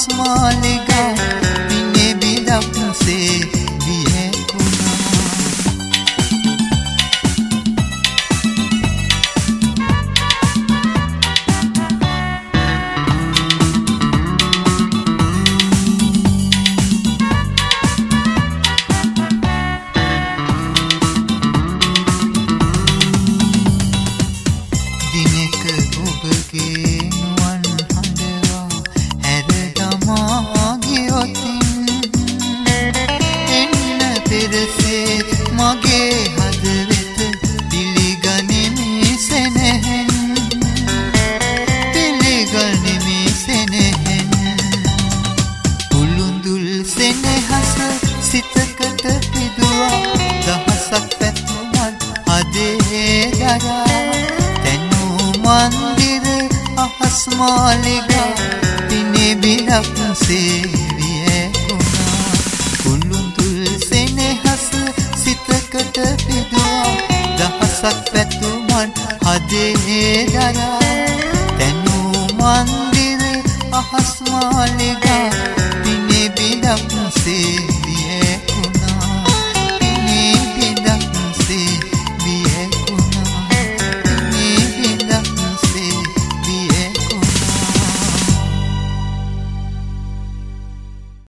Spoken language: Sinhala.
මාලිගා පිනේ බිඳක්සේ වියකුණා. දිනක ඔබගේ නුවන් හඬවා හැර දමා ගියොතින් එන්න පෙරසේ මගේ හදවත පිළිගනිමි සෙනෙහෙන් පිළිගනිමි සෙනෙහෙන් උළුඳුල් සෙනෙහස සිතකට පිදුවා දහසක් පැතුමන් හදේ දරා मंदिर अहस मालिगा पिने बिलක්සේ වියකුණා. කුළුඳුල් සෙනෙහස සිතකට පිදුවා දහසක් පැතුමන් හදේ දරා තැනූ मंदिर अहस मालिगा पिने बिलක්සේ